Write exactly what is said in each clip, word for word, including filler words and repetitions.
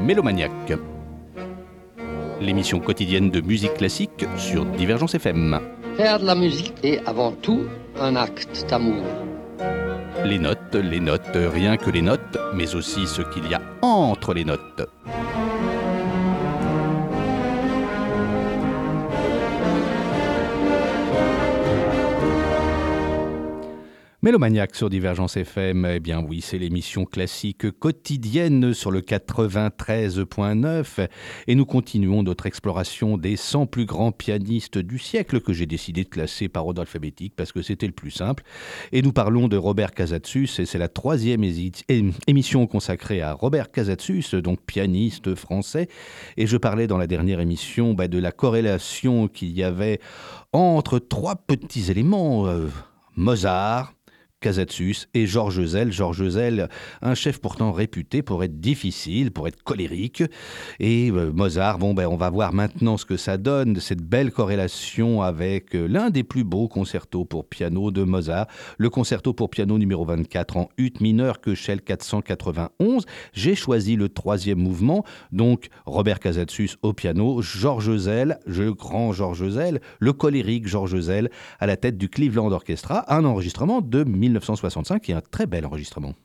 Mélomaniac, l'émission quotidienne de musique classique sur Divergence F M. Faire de la musique est avant tout un acte d'amour. Les notes, les notes, rien que les notes, mais aussi ce qu'il y a entre les notes. Mélomaniac sur Divergence F M, eh bien oui, c'est l'émission classique quotidienne sur le quatre-vingt-treize point neuf et nous continuons notre exploration des cent plus grands pianistes du siècle que j'ai décidé de classer par ordre alphabétique parce que c'était le plus simple. Et nous parlons de Robert Casatsus et c'est la troisième ési- émission consacrée à Robert Casatsus, donc pianiste français. Et je parlais dans la dernière émission bah, de la corrélation qu'il y avait entre trois petits éléments, euh, Mozart, Casatsus et Georges Ezell. Georges Ezell, un chef pourtant réputé pour être difficile, pour être colérique. Et euh, Mozart, bon ben on va voir maintenant ce que ça donne, cette belle corrélation avec euh, l'un des plus beaux concertos pour piano de Mozart, le concerto pour piano numéro vingt-quatre en ut mineur Köchel quatre cent quatre-vingt-onze. J'ai choisi le troisième mouvement, donc Robert Casatsus au piano, Georges Ezell, le grand Georges Ezell, le colérique Georges Ezell à la tête du Cleveland Orchestra, un enregistrement de mille neuf cent soixante-cinq qui est un très bel enregistrement.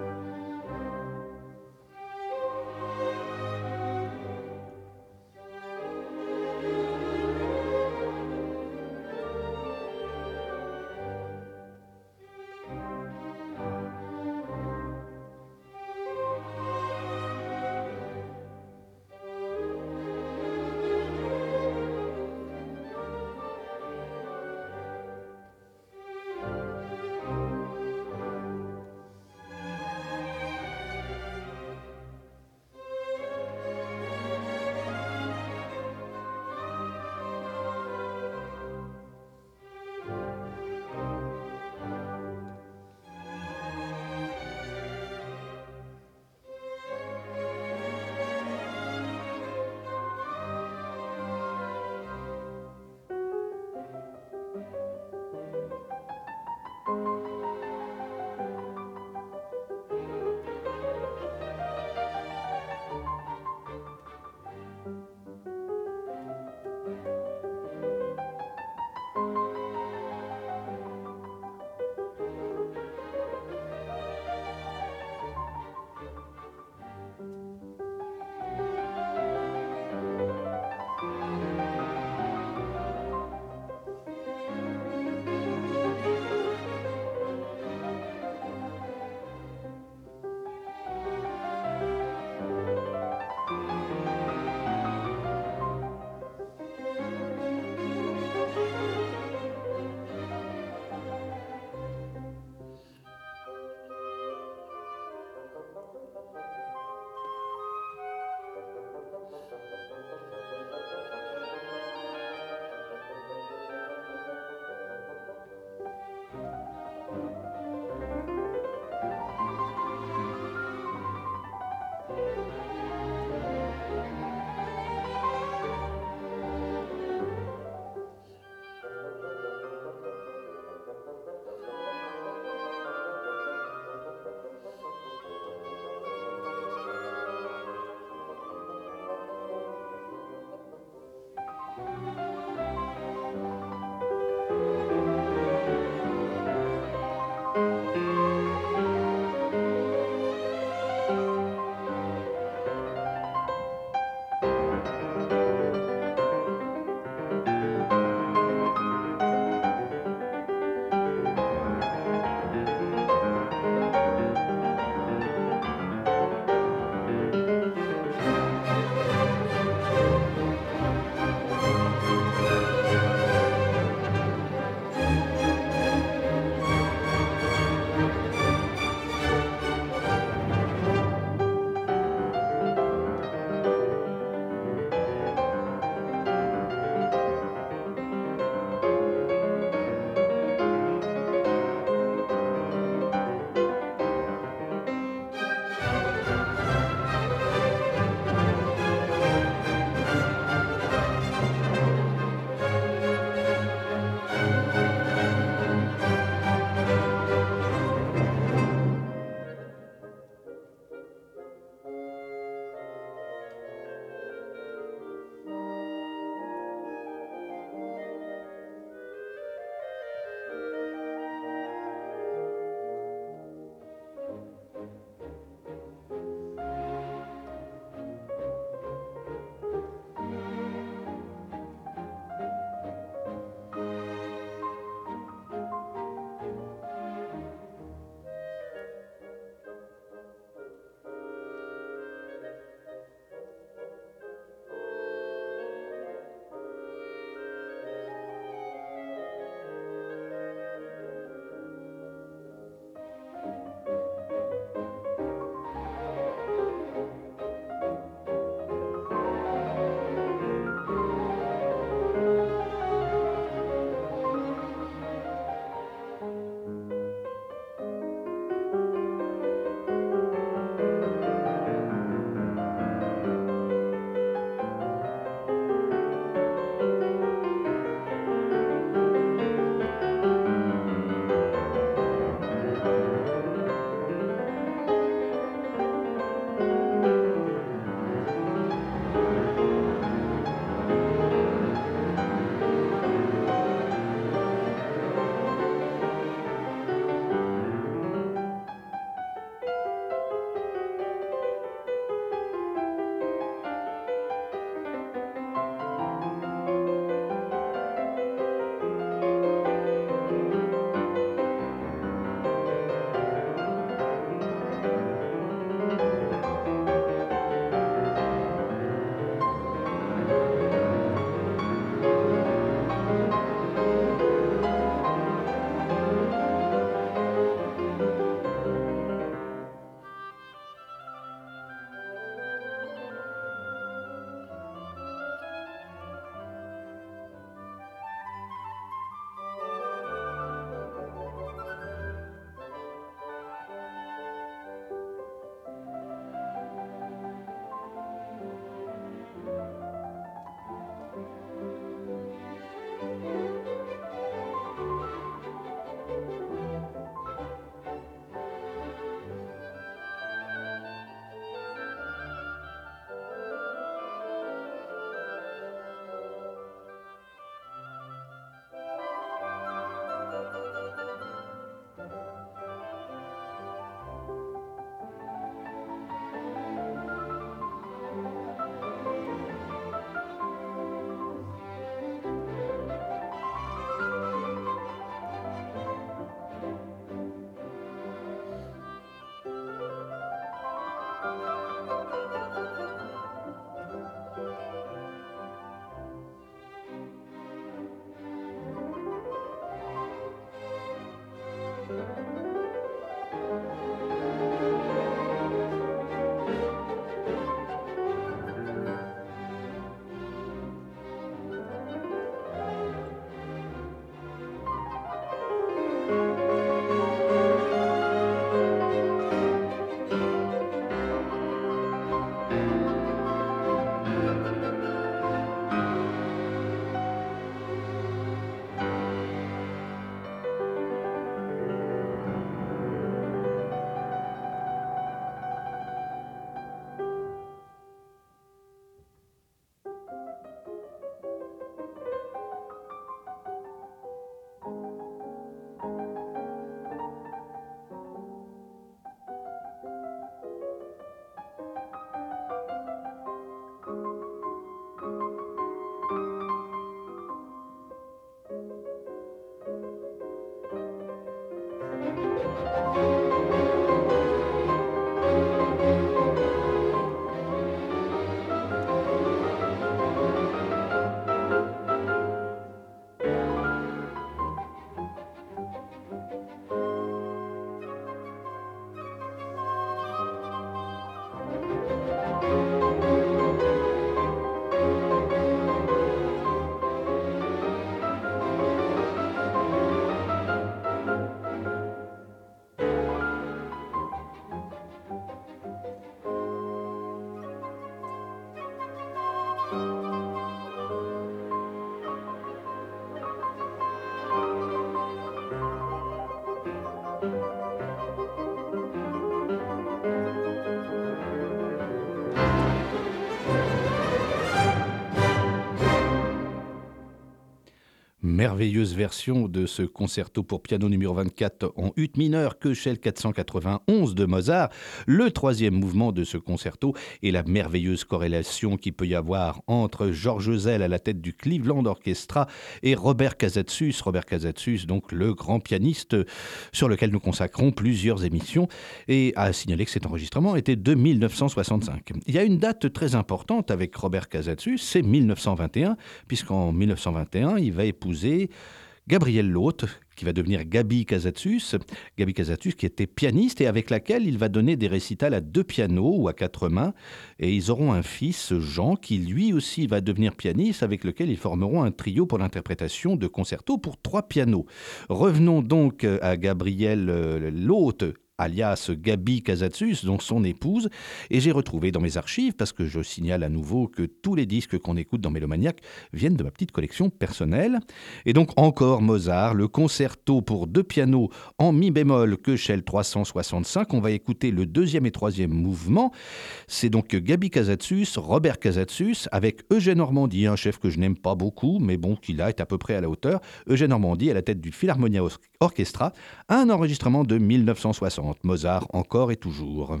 Merveilleuse version de ce concerto pour piano numéro vingt-quatre en ut mineur Köchel quatre cent quatre-vingt-onze de Mozart, le troisième mouvement de ce concerto et la merveilleuse corrélation qu'il peut y avoir entre George Ezell à la tête du Cleveland Orchestra et Robert Casatsus, Robert Casatsus donc le grand pianiste sur lequel nous consacrons plusieurs émissions, et à signaler que cet enregistrement était de mille neuf cent soixante-cinq. Il y a une date très importante avec Robert Casatsus, c'est mille neuf cent vingt et un, puisqu'en mille neuf cent vingt et un il va épouser Gabrielle Lhote, qui va devenir Gabi Casatsus, Gabi Casatsus qui était pianiste et avec laquelle il va donner des récitals à deux pianos ou à quatre mains. Et ils auront un fils, Jean, qui lui aussi va devenir pianiste, avec lequel ils formeront un trio pour l'interprétation de concertos pour trois pianos. Revenons donc à Gabrielle Lhote, alias Gabi Casatsus, donc son épouse, et j'ai retrouvé dans mes archives, parce que je signale à nouveau que tous les disques qu'on écoute dans Mélomaniac viennent de ma petite collection personnelle, et donc encore Mozart, le concerto pour deux pianos en mi bémol Köchel trois cent soixante-cinq, on va écouter le deuxième et troisième mouvement, c'est donc Gabi Casatsus, Robert Casatsus, avec Eugène Ormandy, un chef que je n'aime pas beaucoup, mais bon, qui là est à peu près à la hauteur, Eugène Ormandy à la tête du Philharmonia Orchestra, un enregistrement de mille neuf cent soixante. Mozart encore et toujours.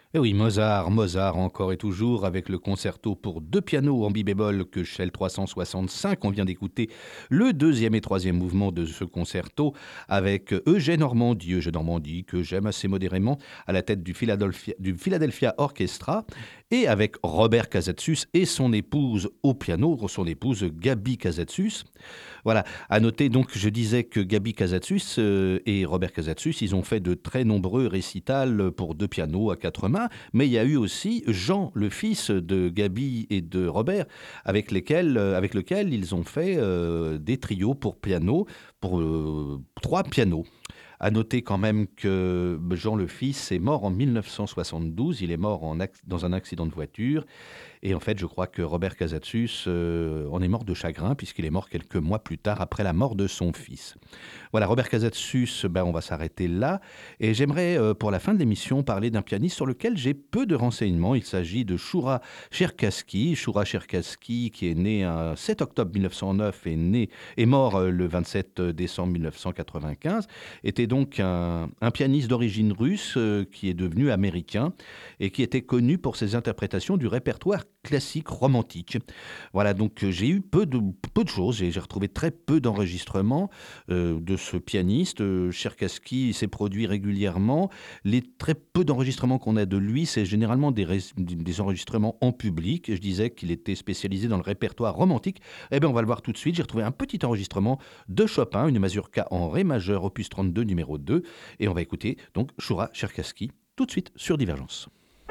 Et oui, Mozart, Mozart encore et toujours avec le concerto pour deux pianos en mi-bémol que Shell trois cent soixante-cinq. On vient d'écouter le deuxième et troisième mouvement de ce concerto avec Eugène Ormandy, Eugène Ormandy que j'aime assez modérément à la tête du Philadelphia, du Philadelphia Orchestra et avec Robert Casatsus et son épouse au piano, son épouse Gaby Casatsus. Voilà, à noter donc, je disais que Gaby Casatsus euh, et Robert Casatsus, ils ont fait de très nombreux récitals pour deux pianos à quatre mains, mais il y a eu aussi Jean, le fils de Gaby et de Robert, avec, lesquels, euh, avec lequel ils ont fait euh, des trios pour piano, pour euh, trois pianos. À noter quand même que Jean le fils est mort en mille neuf cent soixante-douze, il est mort en ac- dans un accident de voiture. Et en fait, je crois que Robert Casatsus euh, en est mort de chagrin, puisqu'il est mort quelques mois plus tard, après la mort de son fils. Voilà, Robert Casatsus, ben, on va s'arrêter là. Et j'aimerais, euh, pour la fin de l'émission, parler d'un pianiste sur lequel j'ai peu de renseignements. Il s'agit de Shura Cherkassky. Shura Cherkassky, qui est né le sept octobre mille neuf cent neuf et né, est mort euh, le vingt-sept décembre mille neuf cent quatre-vingt-quinze, était donc un, un pianiste d'origine russe euh, qui est devenu américain et qui était connu pour ses interprétations du répertoire classique romantique. Voilà, donc euh, j'ai eu peu de, peu de choses, j'ai, j'ai retrouvé très peu d'enregistrements euh, de ce pianiste. Euh, Cherkassky s'est produit régulièrement. Les très peu d'enregistrements qu'on a de lui, c'est généralement des, ré- des enregistrements en public. Je disais qu'il était spécialisé dans le répertoire romantique. Eh bien, on va le voir tout de suite. J'ai retrouvé un petit enregistrement de Chopin, une mazurka en ré majeur, opus trente-deux, numéro deux. Et on va écouter donc Shura Cherkassky tout de suite sur Divergence.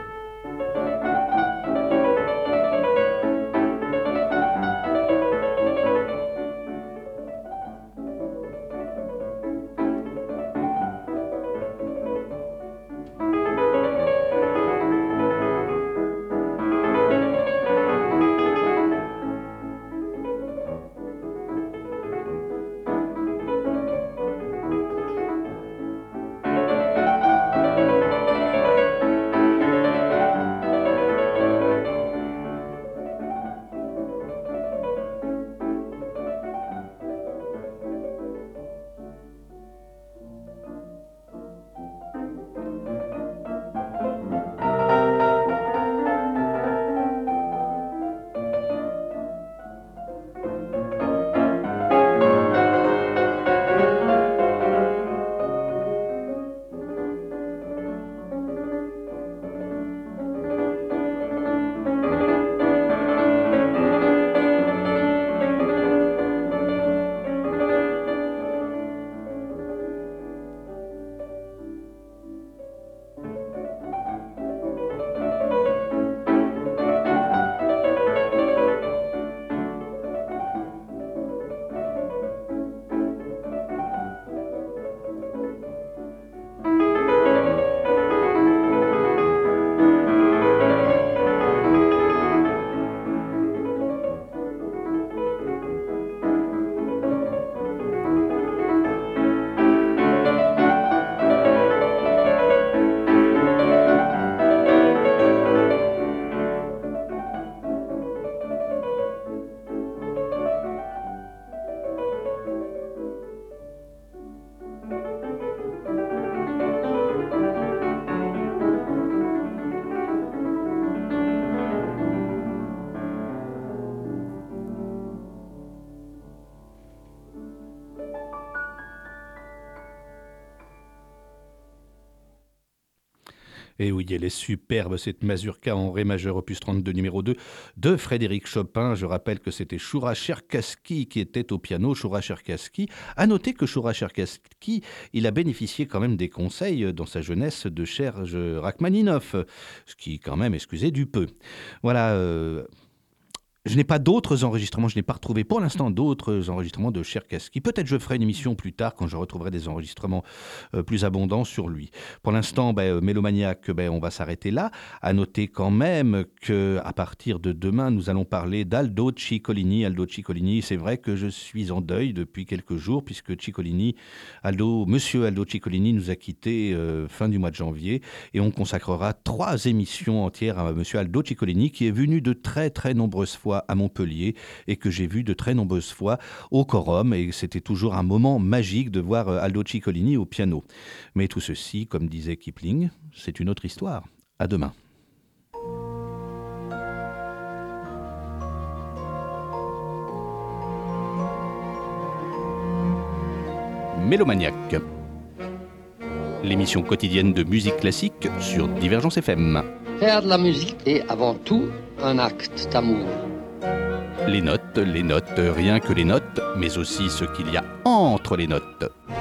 Et oui, elle est superbe, cette mazurka en ré majeur opus trente-deux numéro deux de Frédéric Chopin. Je rappelle que c'était Shura Cherkassky qui était au piano. Shura Cherkassky. À noter que Shura Cherkassky, il a bénéficié quand même des conseils dans sa jeunesse de Serge Rachmaninov, ce qui quand même, excusez du peu. Voilà... Euh Je n'ai pas d'autres enregistrements, je n'ai pas retrouvé pour l'instant d'autres enregistrements de Cherkassky. Peut-être je ferai une émission plus tard quand je retrouverai des enregistrements euh, plus abondants sur lui. Pour l'instant, ben, euh, Mélomaniac, ben, on va s'arrêter là. À noter quand même qu'à partir de demain, nous allons parler d'Aldo Ciccolini. Aldo Ciccolini, c'est vrai que je suis en deuil depuis quelques jours puisque Ciccolini, Aldo, Monsieur Aldo Ciccolini nous a quittés euh, fin du mois de janvier et on consacrera trois émissions entières à Monsieur Aldo Ciccolini qui est venu de très très nombreuses fois à Montpellier et que j'ai vu de très nombreuses fois au Quorum et c'était toujours un moment magique de voir Aldo Ciccolini au piano. Mais tout ceci, comme disait Kipling, c'est une autre histoire. À demain. Mélomaniac, l'émission quotidienne de musique classique sur Divergence F M. Faire de la musique est avant tout un acte d'amour. Les notes, les notes, rien que les notes, mais aussi ce qu'il y a entre les notes.